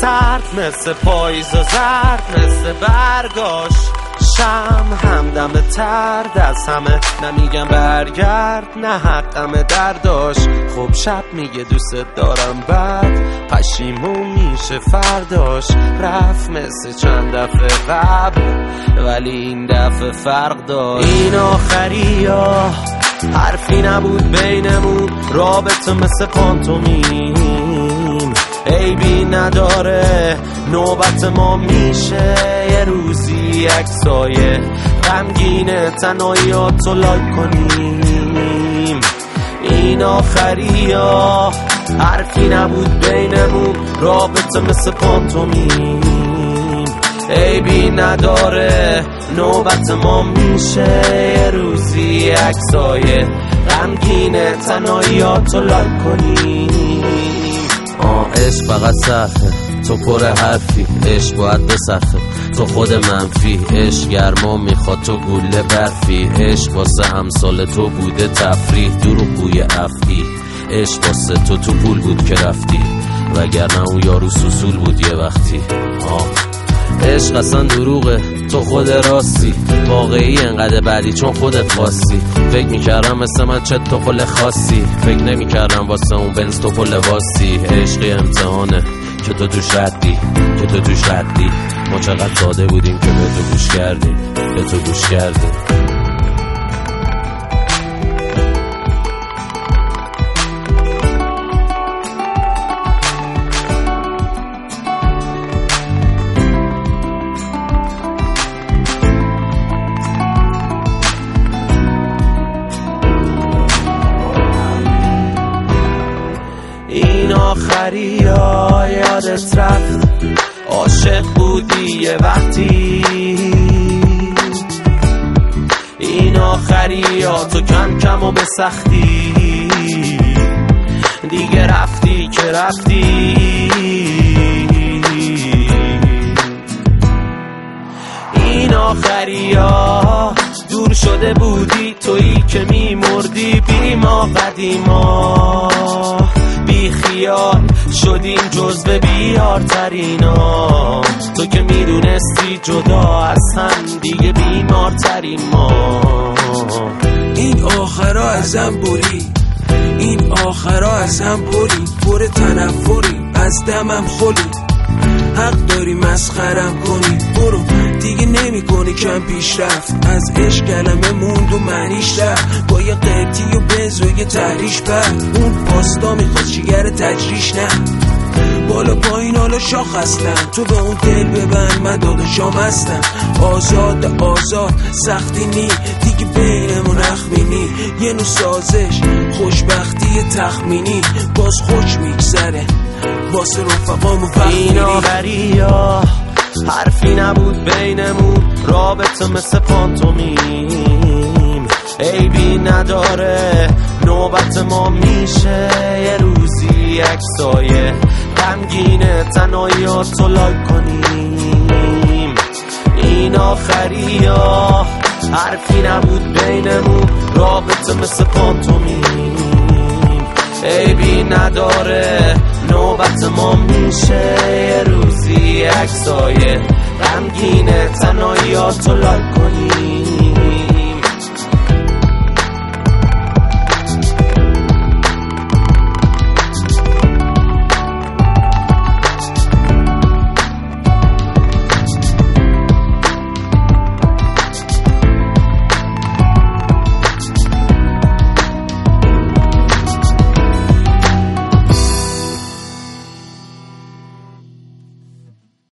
سرد مثل پاییز و زرد مثل برگاش شم همدم ترد از همه نمیگم برگرد نه حقم درداش خب شب میگه دوست دارم بعد پشیمون میشه فرداش رفت مثل چند دفعه قبل ولی این دفعه فرق داشت این آخری ها حرفی نبود بینمون رابطه مثل پانتومیم عیبی نداره نوبت ما میشه یه روزی یک سایه غمگینه تنهاییاتو لایک کنیم این آخری ها حرفی نبود بینمون رابطه مثل پانتومیم عیبی نداره نوبت ما میشه یه روزی یک سایه غمگینه تنهاییاتو لایک کنیم عشق فقط صرفه تو پر حرفی عشق باید بسخه تو خود منفی عشق گرما میخواد تو گوله برفی عشق واسه همسال تو بوده تفریح دروغ بوی افعی عشق واسه تو پول بود که رفتی وگرنه اون یارو سوسول بود یه وقتی عشق اصلا دروغه تو خود راستی واقعی انقدر بعدی چون خودت خواستی فکر میکردم مثل من چه تو پل خاصی فکر نمیکردم واسه اون بنز تو پل واسی عشقی امتحانه که تو توش ردی ما چقدر ساده بودیم که به تو گوش کردیم این آخری ها یادت رفت عاشق بودی یه وقتی این آخری ها تو کم کم و به سختی دیگه رفتی که رفتی این آخری ها دور شده بودی تویی که میمردی بی ما قدیما بی خیال شدیم جزو بیارترینا تو که میدونستی جدا از هم دیگه بیمارتریم ما این آخرا ازم بری این آخرا ازم بری پر تنفری از دمم خلی حق داری مسخرم کنی برو دیگه نمی کنی کم پیشرفت از عشق کلمه موند و معنیش رفت با یه قیبتی و بنز و یه تحریش بر اون پاستا میخواد جیگر تجریش نه بالا پایین حالا شاخ هستم تو به اون دل ببند من داداشام هستم آزاد سختی نی دیگه بینمون اخمینی یه نوع سازش خوشبختی تخمینی باز خوش میگذره واسه رفقامو این آخری ها حرفی نبود بینمون رابطه مثل پانتومیم عیبی نداره نوبت ما میشه یه روزی یک سایه غمگینه تنهاییاتو لایک کنیم این آخری ها حرفی نبود بینمون رابطه مثل پانتومیم عیبی نداره نوبت ما میشه یه روزی یک سایه غمگینه تنهاییاتو لایک کنیم